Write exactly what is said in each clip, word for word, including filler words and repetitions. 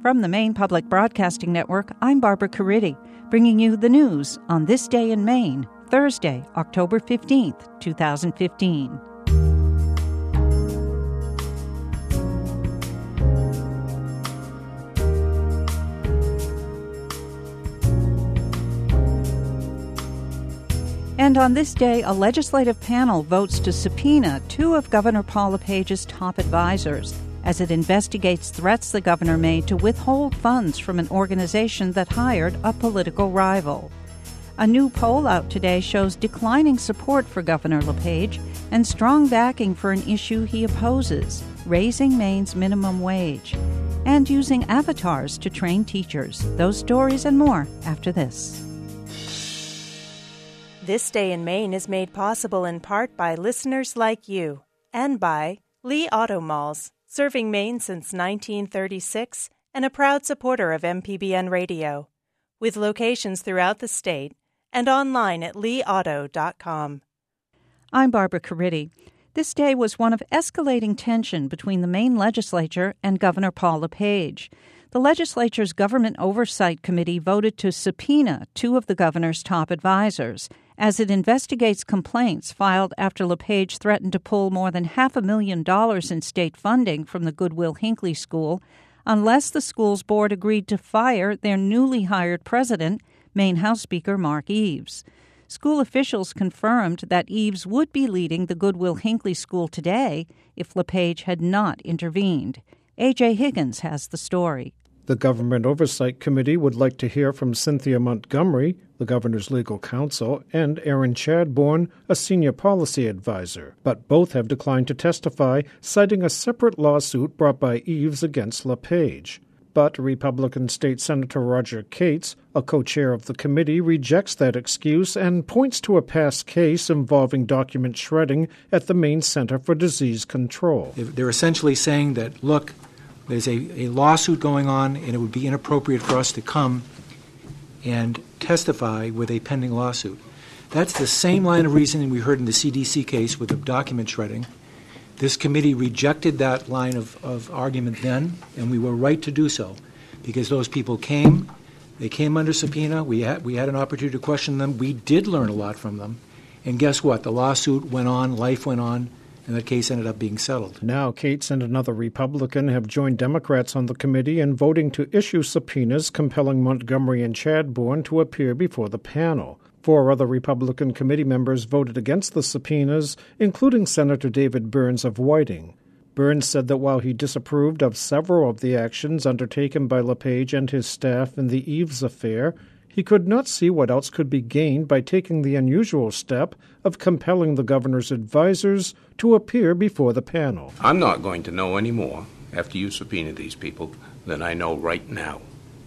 From the Maine Public Broadcasting Network, I'm Barbara Caridi, bringing you the news on this day in Maine, Thursday, October fifteenth, twenty fifteen. And on this day, a legislative panel votes to subpoena two of Governor Paul LePage's top advisors as it investigates threats the governor made to withhold funds from an organization that hired a political rival. A new poll out today shows declining support for Governor LePage and strong backing for an issue he opposes, raising Maine's minimum wage, and using avatars to train teachers. Those stories and more after this. This Day in Maine is made possible in part by listeners like you and by Lee Auto Malls, serving Maine since nineteen thirty-six and a proud supporter of M P B N Radio, with locations throughout the state and online at lee auto dot com. I'm Barbara Caridi. This day was one of escalating tension between the Maine legislature and Governor Paul LePage. The legislature's Government Oversight Committee voted to subpoena two of the governor's top advisors as it investigates complaints filed after LePage threatened to pull more than half a million dollars in state funding from the Goodwill Hinckley School unless the school's board agreed to fire their newly hired president, Maine House Speaker Mark Eves. School officials confirmed that Eves would be leading the Goodwill Hinckley School today if LePage had not intervened. A J Higgins has the story. The Government Oversight Committee would like to hear from Cynthia Montgomery, the governor's legal counsel, and Aaron Chadbourne, a senior policy advisor, but both have declined to testify, citing a separate lawsuit brought by Eves against LePage. But Republican State Senator Roger Cates, a co-chair of the committee, rejects that excuse and points to a past case involving document shredding at the Maine Center for Disease Control. They're essentially saying that, look, there's a, a lawsuit going on, and it would be inappropriate for us to come and testify with a pending lawsuit. That's the same line of reasoning we heard in the C D C case with the document shredding. This committee rejected that line of, of argument then, and we were right to do so, because those people came, they came under subpoena, we had, we had an opportunity to question them, we did learn a lot from them, and guess what? The lawsuit went on, life went on, and the case ended up being settled. Now, Cates and another Republican have joined Democrats on the committee in voting to issue subpoenas compelling Montgomery and Chadbourne to appear before the panel. Four other Republican committee members voted against the subpoenas, including Senator David Burns of Whiting. Burns said that while he disapproved of several of the actions undertaken by LePage and his staff in the Eves affair, he could not see what else could be gained by taking the unusual step of compelling the governor's advisors to appear before the panel. I'm not going to know any more after you subpoena these people than I know right now.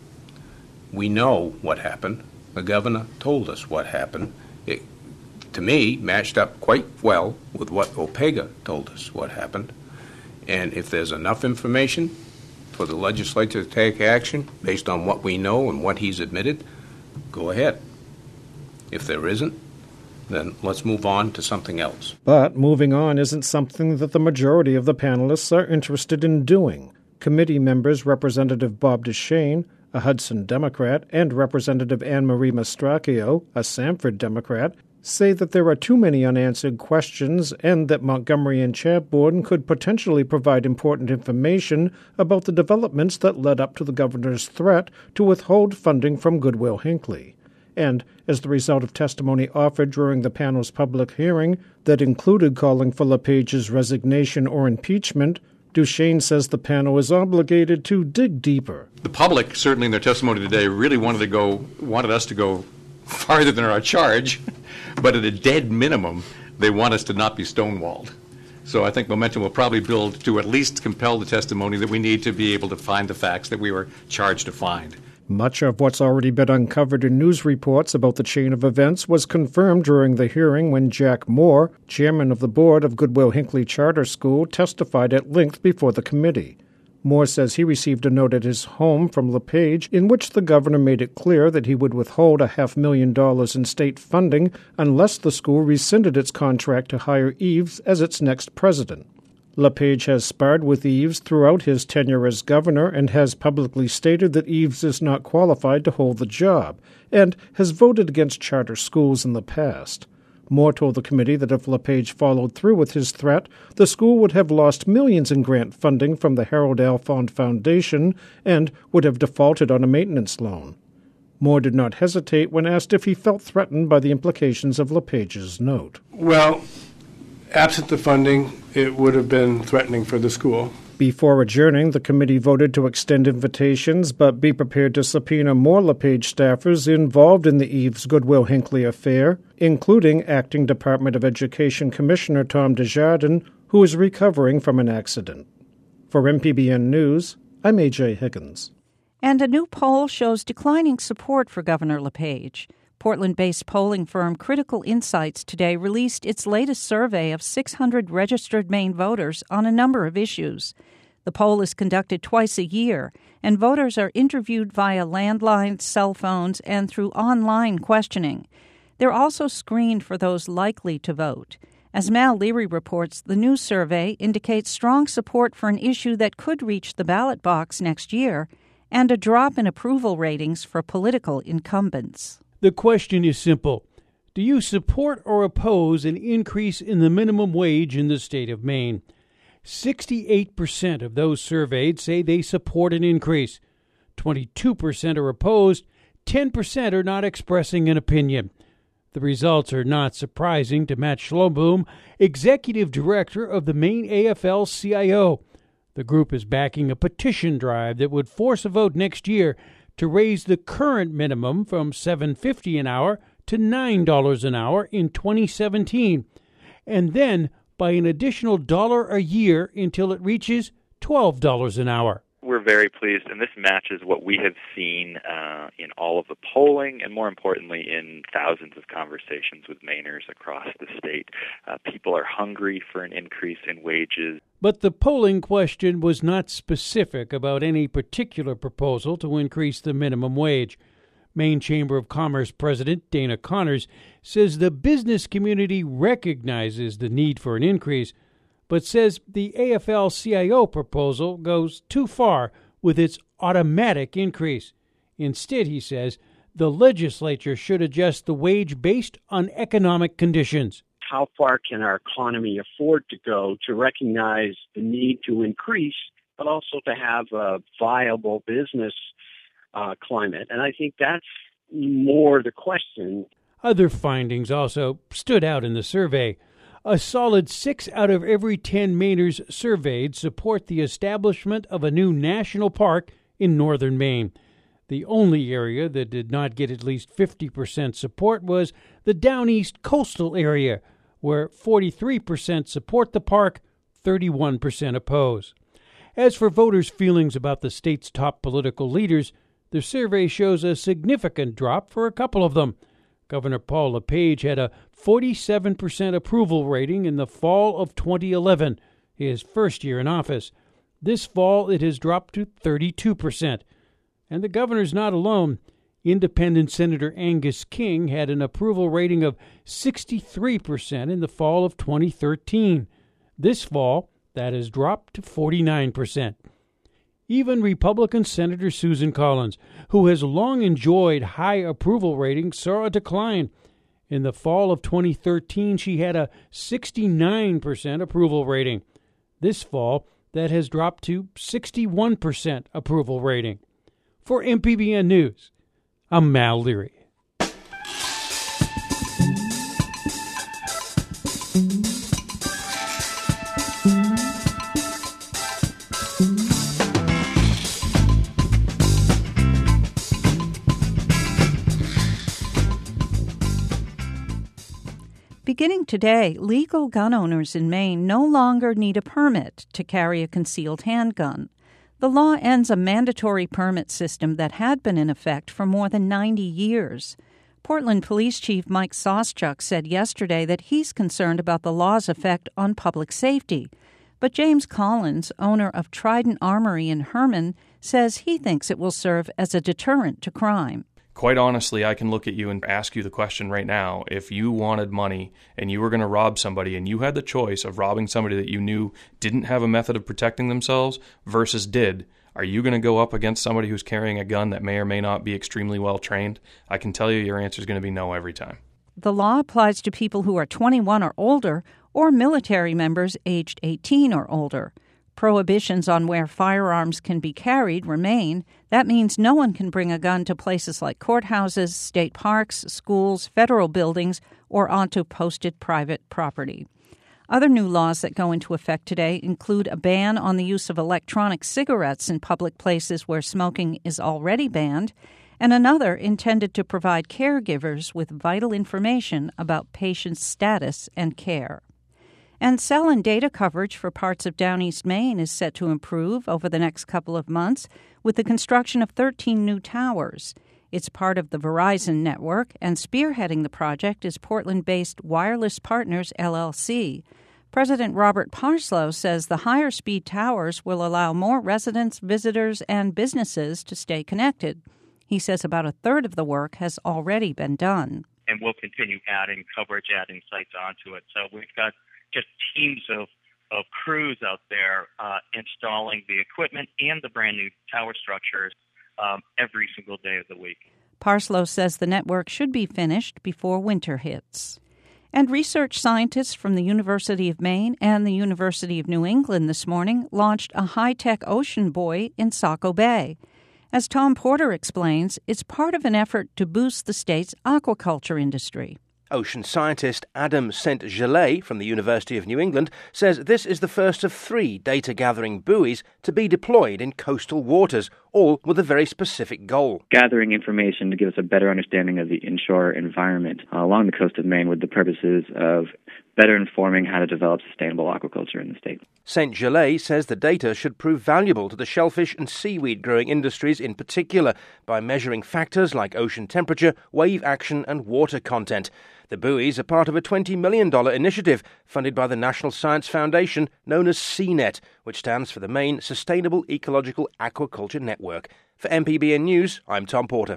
We know what happened. The governor told us what happened. It, to me, matched up quite well with what Opega told us what happened. And if there's enough information for the legislature to take action based on what we know and what he's admitted, go ahead. If there isn't, then let's move on to something else. But moving on isn't something that the majority of the panelists are interested in doing. Committee members Representative Bob Duchesne, a Hudson Democrat, and Representative Anne Marie Mastracchio, a Sanford Democrat, say that there are too many unanswered questions and that Montgomery and Chadbourne could potentially provide important information about the developments that led up to the governor's threat to withhold funding from Goodwill Hinckley. And as the result of testimony offered during the panel's public hearing that included calling for LePage's resignation or impeachment, Duchesne says the panel is obligated to dig deeper. The public, certainly in their testimony today, really wanted to go, wanted us to go farther than our charge, but at a dead minimum, they want us to not be stonewalled. So I think momentum will probably build to at least compel the testimony that we need to be able to find the facts that we were charged to find. Much of what's already been uncovered in news reports about the chain of events was confirmed during the hearing when Jack Moore, chairman of the board of Goodwill Hinckley Charter School, testified at length before the committee. Moore says he received a note at his home from LePage in which the governor made it clear that he would withhold a half million dollars in state funding unless the school rescinded its contract to hire Eves as its next president. LePage has sparred with Eves throughout his tenure as governor and has publicly stated that Eves is not qualified to hold the job, and has voted against charter schools in the past. Moore told the committee that if LePage followed through with his threat, the school would have lost millions in grant funding from the Harold Alfond Foundation and would have defaulted on a maintenance loan. Moore did not hesitate when asked if he felt threatened by the implications of LePage's note. Well, absent the funding, it would have been threatening for the school. Before adjourning, the committee voted to extend invitations, but be prepared to subpoena more LePage staffers involved in the Eves Goodwill Hinckley affair, including Acting Department of Education Commissioner Tom Desjardins, who is recovering from an accident. For M P B N News, I'm A J Higgins. And a new poll shows declining support for Governor LePage. Portland-based polling firm Critical Insights today released its latest survey of six hundred registered Maine voters on a number of issues. The poll is conducted twice a year, and voters are interviewed via landlines, cell phones, and through online questioning. They're also screened for those likely to vote. As Mal Leary reports, the new survey indicates strong support for an issue that could reach the ballot box next year, and a drop in approval ratings for political incumbents. The question is simple. Do you support or oppose an increase in the minimum wage in the state of Maine? sixty-eight percent of those surveyed say they support an increase. twenty-two percent are opposed. ten percent are not expressing an opinion. The results are not surprising to Matt Schloboom, executive director of the Maine A F L C I O. The group is backing a petition drive that would force a vote next year to raise the current minimum from seven dollars and fifty cents an hour to nine dollars an hour in twenty seventeen, and then by an additional dollar a year until it reaches twelve dollars an hour. We're very pleased, and this matches what we have seen uh, in all of the polling, and more importantly, in thousands of conversations with Mainers across the state. Uh, people are hungry for an increase in wages. But the polling question was not specific about any particular proposal to increase the minimum wage. Maine Chamber of Commerce President Dana Connors says the business community recognizes the need for an increase, but says the A F L C I O proposal goes too far with its automatic increase. Instead, he says, the legislature should adjust the wage based on economic conditions. How far can our economy afford to go to recognize the need to increase, but also to have a viable business uh, climate? And I think that's more the question. Other findings also stood out in the survey. A solid six out of every ten Mainers surveyed support the establishment of a new national park in northern Maine. The only area that did not get at least fifty percent support was the Down East coastal area, where forty-three percent support the park, thirty-one percent oppose. As for voters' feelings about the state's top political leaders, the survey shows a significant drop for a couple of them. Governor Paul LePage had a forty-seven percent approval rating in the fall of twenty eleven, his first year in office. This fall, it has dropped to thirty-two percent. And the governor's not alone. Independent Senator Angus King had an approval rating of sixty-three percent in the fall of twenty thirteen. This fall, that has dropped to forty-nine percent. Even Republican Senator Susan Collins, who has long enjoyed high approval ratings, saw a decline. In the fall of twenty thirteen, she had a sixty-nine percent approval rating. This fall, that has dropped to sixty-one percent approval rating. For M P B N News, I'm Mal Leary. Beginning today, legal gun owners in Maine no longer need a permit to carry a concealed handgun. The law ends a mandatory permit system that had been in effect for more than ninety years. Portland Police Chief Mike Soschuk said yesterday that he's concerned about the law's effect on public safety. But James Collins, owner of Trident Armory in Herman, says he thinks it will serve as a deterrent to crime. Quite honestly, I can look at you and ask you the question right now. If you wanted money and you were going to rob somebody and you had the choice of robbing somebody that you knew didn't have a method of protecting themselves versus did, are you going to go up against somebody who's carrying a gun that may or may not be extremely well trained? I can tell you your answer is going to be no every time. The law applies to people who are twenty-one or older or military members aged eighteen or older. Prohibitions on where firearms can be carried remain. That means no one can bring a gun to places like courthouses, state parks, schools, federal buildings, or onto posted private property. Other new laws that go into effect today include a ban on the use of electronic cigarettes in public places where smoking is already banned, and another intended to provide caregivers with vital information about patients' status and care. And cell and data coverage for parts of Down East Maine is set to improve over the next couple of months with the construction of thirteen new towers. It's part of the Verizon network, and spearheading the project is Portland-based Wireless Partners, L L C. President Robert Parslow says the higher-speed towers will allow more residents, visitors, and businesses to stay connected. He says about a third of the work has already been done. And we'll continue adding coverage, adding sites onto it. So we've got just teams of, of crews out there uh, installing the equipment and the brand new tower structures um, every single day of the week. Parslow says the network should be finished before winter hits. And research scientists from the University of Maine and the University of New England this morning launched a high-tech ocean buoy in Saco Bay. As Tom Porter explains, it's part of an effort to boost the state's aquaculture industry. Ocean scientist Adam Saint-Gelais from the University of New England says this is the first of three data-gathering buoys to be deployed in coastal waters, all with a very specific goal. Gathering information to give us a better understanding of the inshore environment uh, along the coast of Maine with the purposes of better informing how to develop sustainable aquaculture in the state. Saint-Gelais says the data should prove valuable to the shellfish and seaweed growing industries in particular by measuring factors like ocean temperature, wave action and water content. The buoys are part of a twenty million dollars initiative funded by the National Science Foundation known as C net, which stands for the Maine Sustainable Ecological Aquaculture Network. For M P B N News, I'm Tom Porter.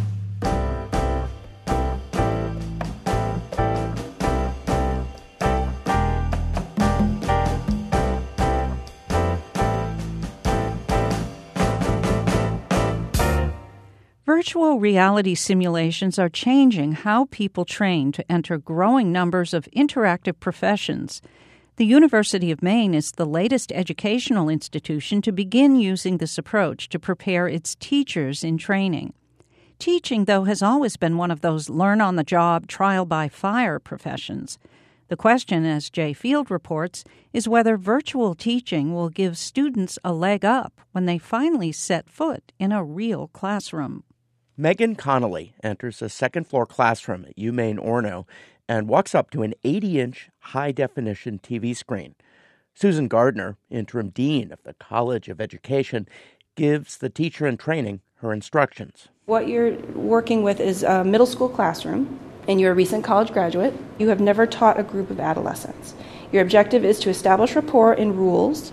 Virtual reality simulations are changing how people train to enter growing numbers of interactive professions. The University of Maine is the latest educational institution to begin using this approach to prepare its teachers in training. Teaching, though, has always been one of those learn-on-the-job, trial-by-fire professions. The question, as Jay Field reports, is whether virtual teaching will give students a leg up when they finally set foot in a real classroom. Megan Connolly enters a second-floor classroom at UMaine Orono and walks up to an eighty-inch high-definition T V screen. Susan Gardner, interim dean of the College of Education, gives the teacher in training her instructions. What you're working with is a middle school classroom, and you're a recent college graduate. You have never taught a group of adolescents. Your objective is to establish rapport and rules.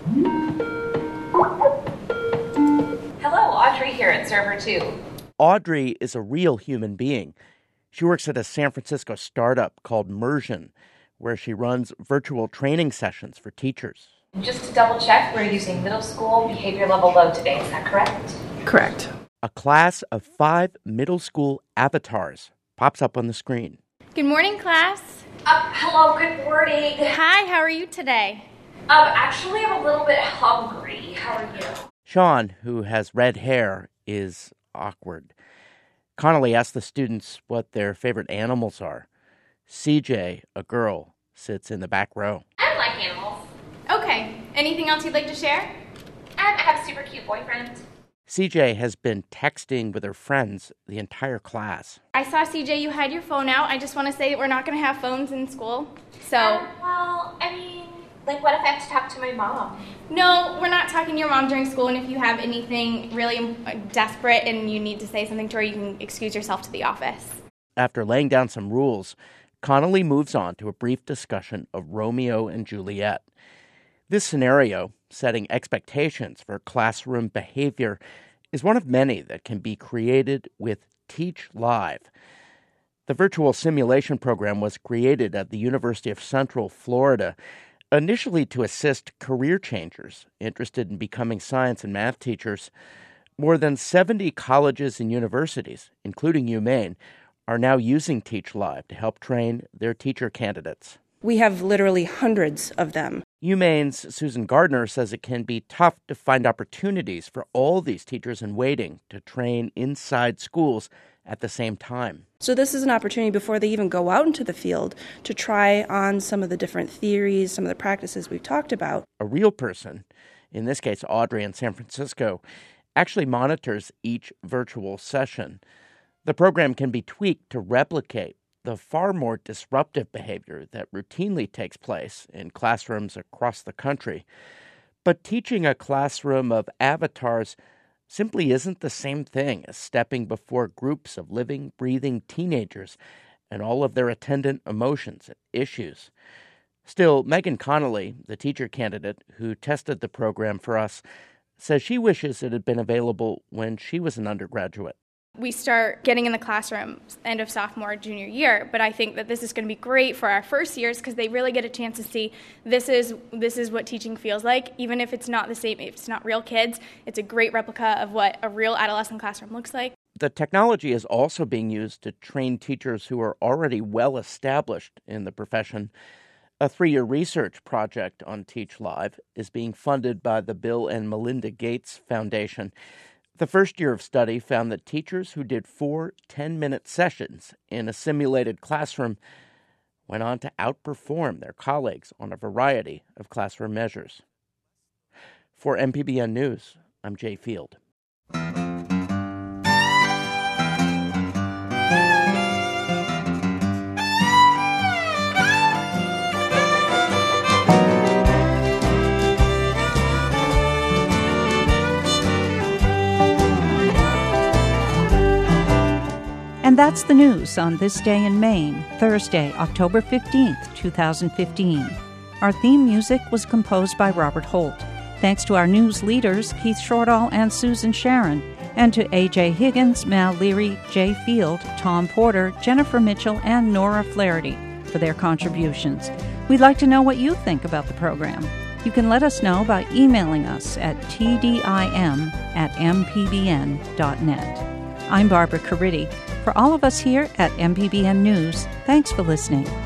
Hello, Audrey here at Server two. Audrey is a real human being. She works at a San Francisco startup called Mersion, where she runs virtual training sessions for teachers. Just to double check, we're using middle school behavior level low today, is that correct? Correct. A class of five middle school avatars pops up on the screen. Good morning, class. Uh, hello, good morning. Hi, how are you today? Um, actually, I'm a little bit hungry. How are you? Sean, who has red hair, is awkward. Connolly asks the students what their favorite animals are. C J, a girl, sits in the back row. I like animals. Okay. Anything else you'd like to share? And I have a super cute boyfriend. C J has been texting with her friends the entire class. I saw, C J, you had your phone out. I just want to say that we're not going to have phones in school. So. Um, well, I mean, like, what if I have to talk to my mom? No, we're not talking to your mom during school, and if you have anything really desperate and you need to say something to her, you can excuse yourself to the office. After laying down some rules, Connolly moves on to a brief discussion of Romeo and Juliet. This scenario, setting expectations for classroom behavior, is one of many that can be created with Teach Live. The virtual simulation program was created at the University of Central Florida, initially to assist career changers interested in becoming science and math teachers. More than seventy colleges and universities, including UMaine, are now using Teach Live to help train their teacher candidates. We have literally hundreds of them. UMaine's Susan Gardner says it can be tough to find opportunities for all these teachers in waiting to train inside schools at the same time. So this is an opportunity before they even go out into the field to try on some of the different theories, some of the practices we've talked about. A real person, in this case Audrey in San Francisco, actually monitors each virtual session. The program can be tweaked to replicate the far more disruptive behavior that routinely takes place in classrooms across the country. But teaching a classroom of avatars simply isn't the same thing as stepping before groups of living, breathing teenagers and all of their attendant emotions and issues. Still, Megan Connolly, the teacher candidate who tested the program for us, says she wishes it had been available when she was an undergraduate. We start getting in the classroom end of sophomore, junior year, but I think that this is going to be great for our first years because they really get a chance to see this is this is what teaching feels like, even if it's not the same, if it's not real kids. It's a great replica of what a real adolescent classroom looks like. The technology is also being used to train teachers who are already well established in the profession. A three-year research project on Teach Live is being funded by the Bill and Melinda Gates Foundation. The first year of study found that teachers who did four ten-minute sessions in a simulated classroom went on to outperform their colleagues on a variety of classroom measures. For M P B N News, I'm Jay Field. And that's the news on This Day in Maine, Thursday, October fifteenth, twenty fifteen. Our theme music was composed by Robert Holt. Thanks to our news leaders, Keith Shortall and Susan Sharon, and to A J Higgins, Mal Leary, Jay Field, Tom Porter, Jennifer Mitchell, and Nora Flaherty for their contributions. We'd like to know what you think about the program. You can let us know by emailing us at t d i m at m p b n dot net. I'm Barbara Caridi. For all of us here at M P B N News, thanks for listening.